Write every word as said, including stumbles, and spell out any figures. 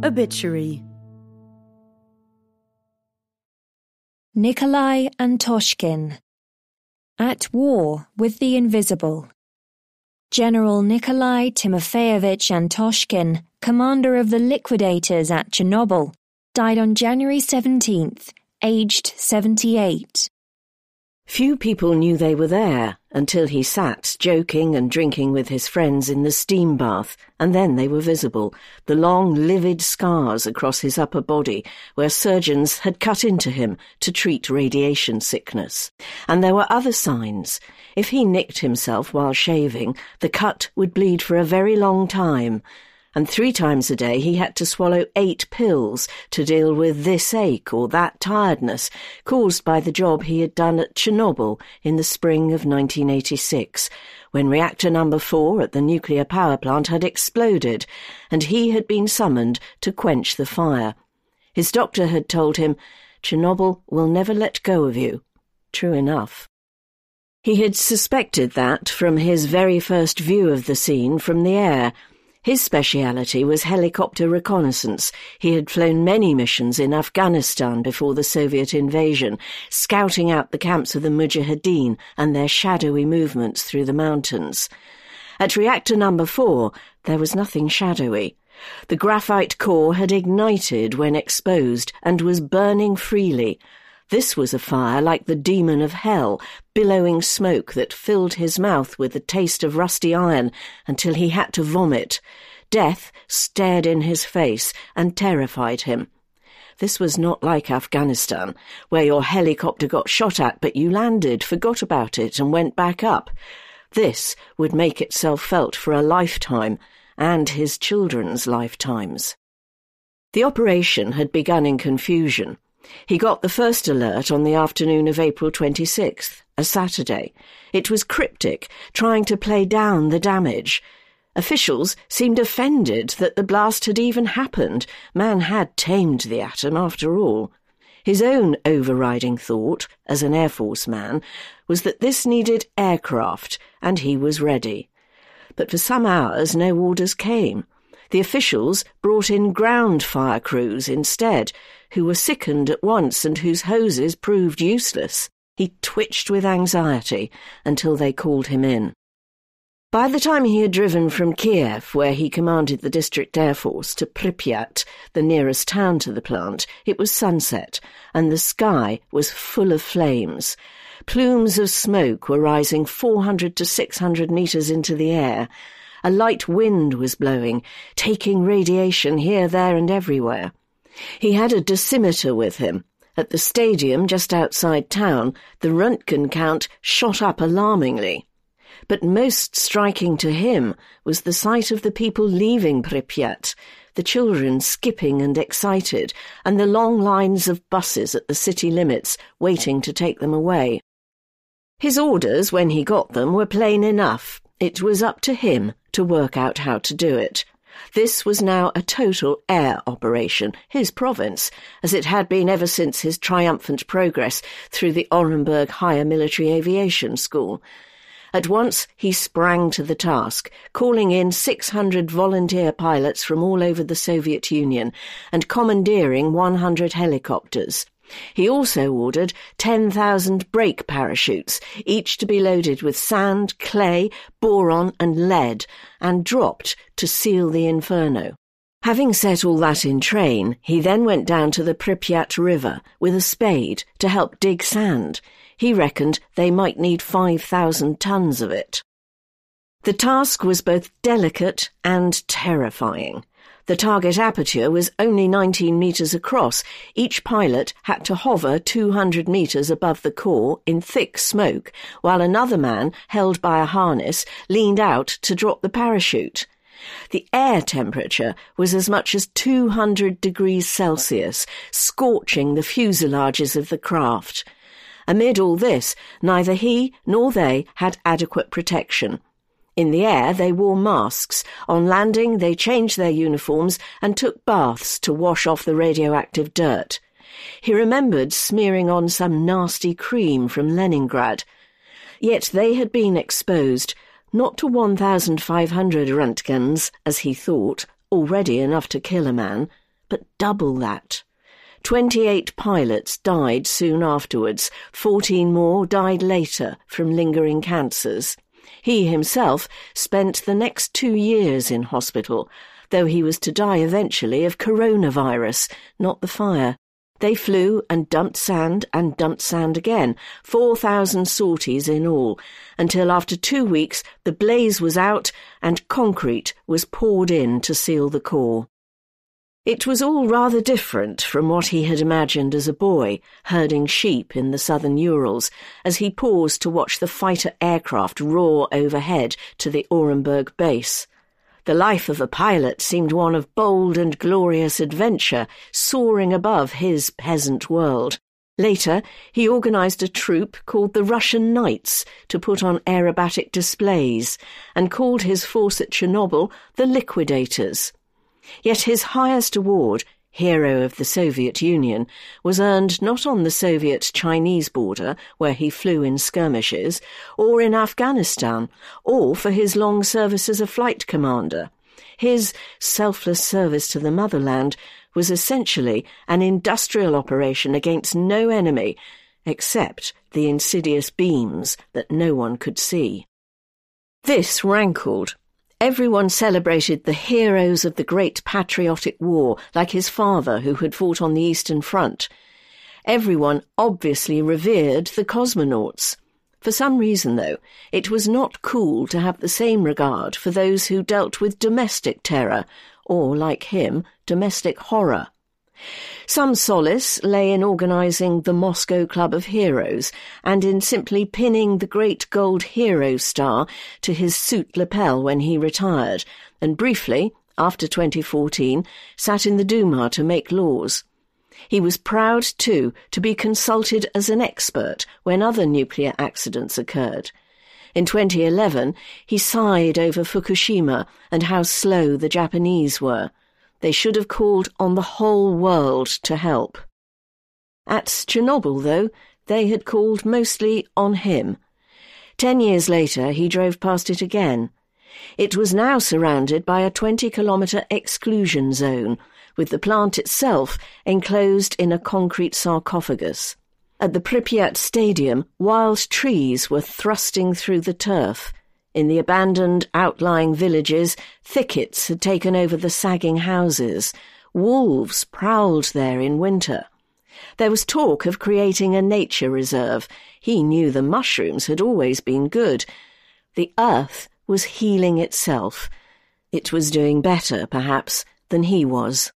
Obituary. Nikolai Antoshkin. At war with the invisible. General Nikolai Timofeyevich Antoshkin, commander of the liquidators at Chernobyl, died on January seventeenth, aged seventy-eight. Few people knew they were there until he sat joking and drinking with his friends in the steam bath, and then they were visible, the long, livid scars across his upper body where surgeons had cut into him to treat radiation sickness. And there were other signs. If he nicked himself while shaving, the cut would bleed for a very long time, and three times a day he had to swallow eight pills to deal with this ache or that tiredness caused by the job he had done at Chernobyl in the spring of nineteen eighty-six, when reactor number four at the nuclear power plant had exploded, and he had been summoned to quench the fire. His doctor had told him, "Chernobyl will never let go of you." True enough. He had suspected that from his very first view of the scene from the air. His speciality was helicopter reconnaissance. He had flown many missions in Afghanistan before the Soviet invasion, scouting out the camps of the Mujahideen and their shadowy movements through the mountains. At reactor number four, there was nothing shadowy. The graphite core had ignited when exposed and was burning freely. This was a fire like the demon of hell, billowing smoke that filled his mouth with the taste of rusty iron until he had to vomit. Death stared in his face and terrified him. This was not like Afghanistan, where your helicopter got shot at but you landed, forgot about it and went back up. This would make itself felt for a lifetime, and his children's lifetimes. The operation had begun in confusion. He got the first alert on the afternoon of April twenty-sixth, a Saturday. It was cryptic, trying to play down the damage. Officials seemed offended that the blast had even happened. Man had tamed the atom after all. His own overriding thought, as an Air Force man, was that this needed aircraft, and he was ready. But for some hours no orders came. The officials brought in ground fire crews instead, who were sickened at once and whose hoses proved useless. He twitched with anxiety until they called him in. By the time he had driven from Kiev, where he commanded the District Air Force, to Pripyat, the nearest town to the plant, it was sunset, and the sky was full of flames. Plumes of smoke were rising four hundred to six hundred metres into the air. A light wind was blowing, taking radiation here, there, and everywhere. He had a dosimeter with him. At the stadium just outside town, the Röntgen count shot up alarmingly. But most striking to him was the sight of the people leaving Pripyat, the children skipping and excited, and the long lines of buses at the city limits waiting to take them away. His orders, when he got them, were plain enough. It was up to him to work out how to do it. This was now a total air operation, his province, as it had been ever since his triumphant progress through the Orenburg Higher Military Aviation School. At once he sprang to the task, calling in six hundred volunteer pilots from all over the Soviet Union and commandeering one hundred helicopters. He also ordered ten thousand brake parachutes, each to be loaded with sand, clay, boron and lead, and dropped to seal the inferno. Having set all that in train, he then went down to the Pripyat River with a spade to help dig sand. He reckoned they might need five thousand tons of it. The task was both delicate and terrifying. The target aperture was only nineteen metres across. Each pilot had to hover two hundred metres above the core in thick smoke, while another man, held by a harness, leaned out to drop the parachute. The air temperature was as much as two hundred degrees Celsius, scorching the fuselages of the craft. Amid all this, neither he nor they had adequate protection. In the air they wore masks. On landing they changed their uniforms and took baths to wash off the radioactive dirt. He remembered smearing on some nasty cream from Leningrad. Yet they had been exposed, not to one thousand five hundred Röntgens, as he thought, already enough to kill a man, but double that. Twenty-eight pilots died soon afterwards. Fourteen more died later from lingering cancers. He himself spent the next two years in hospital, though he was to die eventually of coronavirus, not the fire. They flew and dumped sand and dumped sand again, four thousand sorties in all, until after two weeks the blaze was out and concrete was poured in to seal the core. It was all rather different from what he had imagined as a boy, herding sheep in the southern Urals, as he paused to watch the fighter aircraft roar overhead to the Orenburg base. The life of a pilot seemed one of bold and glorious adventure, soaring above his peasant world. Later, he organised a troupe called the Russian Knights to put on aerobatic displays, and called his force at Chernobyl the Liquidators. Yet his highest award, Hero of the Soviet Union, was earned not on the Soviet-Chinese border, where he flew in skirmishes, or in Afghanistan, or for his long service as a flight commander. His selfless service to the motherland was essentially an industrial operation against no enemy, except the insidious beams that no one could see. This rankled. Everyone celebrated the heroes of the Great Patriotic War, like his father who had fought on the Eastern Front. Everyone obviously revered the cosmonauts. For some reason, though, it was not cool to have the same regard for those who dealt with domestic terror, or, like him, domestic horror. Some solace lay in organising the Moscow Club of Heroes, and in simply pinning the great gold hero star to his suit lapel when he retired, and briefly, after twenty fourteen, sat in the Duma to make laws. He was proud, too, to be consulted as an expert when other nuclear accidents occurred. In twenty eleven, he sighed over Fukushima and how slow the Japanese were. They should have called on the whole world to help. At Chernobyl, though, they had called mostly on him. Ten years later, he drove past it again. It was now surrounded by a twenty-kilometre exclusion zone, with the plant itself enclosed in a concrete sarcophagus. At the Pripyat Stadium, wild trees were thrusting through the turf. In the abandoned outlying villages, thickets had taken over the sagging houses. Wolves prowled there in winter. There was talk of creating a nature reserve. He knew the mushrooms had always been good. The earth was healing itself. It was doing better, perhaps, than he was.